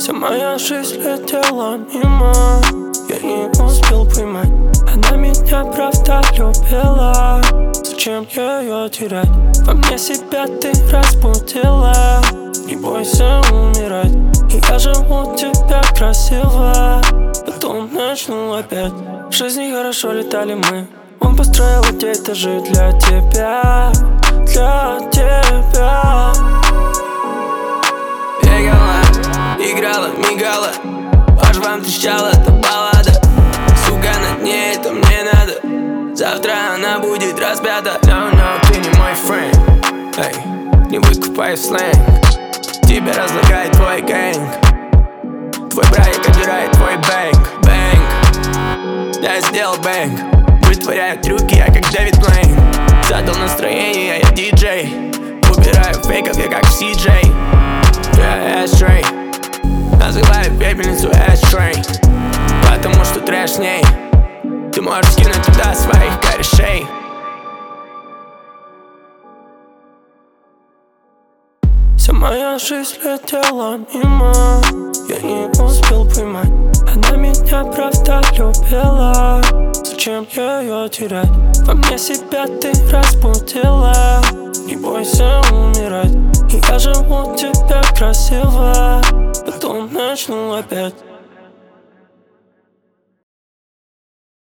Вся моя жизнь летела мимо, я не успел поймать. Она меня правда любила, зачем ее терять? Во мне себя ты разбудила, не бойся умирать. И я живу тебя красиво, потом начну опять. В жизни хорошо летали мы, он построил эти этажи для тебя, для тебя. Бегала, играла, мигала, по швам трещала эта баллада. Сука, на дне это мне надо, завтра она будет распята. No, no, ты не мой френд, эй, не выкупай сленг. Тебя разлагает твой гэнг, твой братик отбирает твой бэнк, бэнк. Я сделал бэнк, вытворяю трюки, я как Дэвид Блейн. Задал настроение, я диджей, убираю фейков, я как Си-Джей. Я эштрей, называю пепельницу эштрей, потому что трэш в ней. Ты можешь скинуть туда своих корешей. Вся моя жизнь летела мимо, я не успел поймать. Она меня правда любила, зачем ее терять? Во мне себя ты разбудила, не бойся умирать. И я живу тебя красиво, потом начну опять.